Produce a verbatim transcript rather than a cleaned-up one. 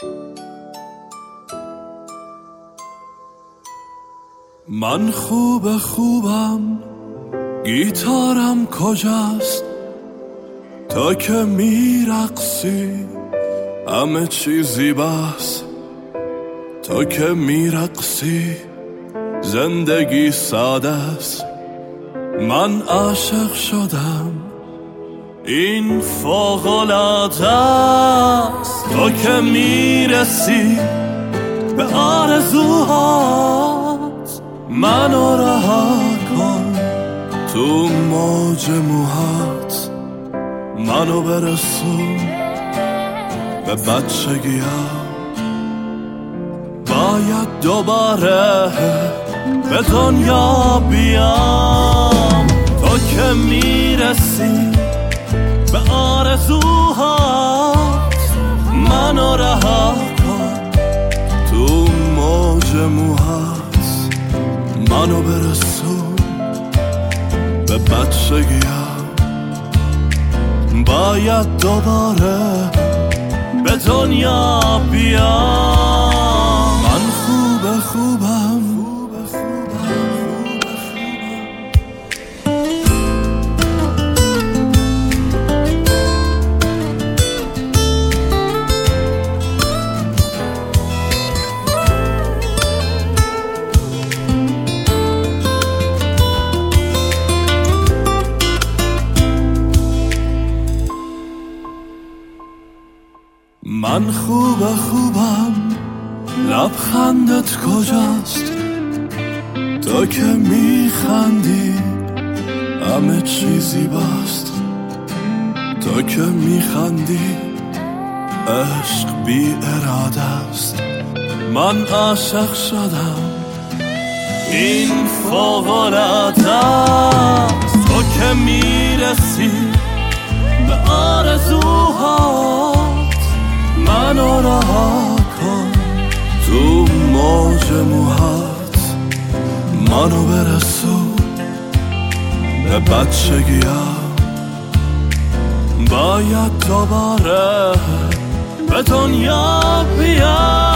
من خوب خوبم، گیتارم کجاست؟ تا که میرقصی همه چیزی بس. تا که میرقصی زندگی ساده است. من عاشق شدم، این فوق‌العاده است. تا که میرسی به آرزوهات منو رها کن، تو موج موهات منو برسون به بچگی‌ها. باید دوباره به دنیا بیام. تو که میرسی به آرزوهات منو رها کن، تو موج موهات منو برسون به بچگی‌ها. باید دوباره به دنیا بیام. من خوب خوبم، من خوب خوبم. لبخندت کجاست؟ تو که میخندی همه چیزی باست. تو که میخندی عشق بی اراده است. من عاشق شدم، این فوق‌العاده است. تو که میرسی به آرزوهات منو رها کن، تو موج موهات منو برسون به بچگی‌ها. باید دوباره به دنیا بیام.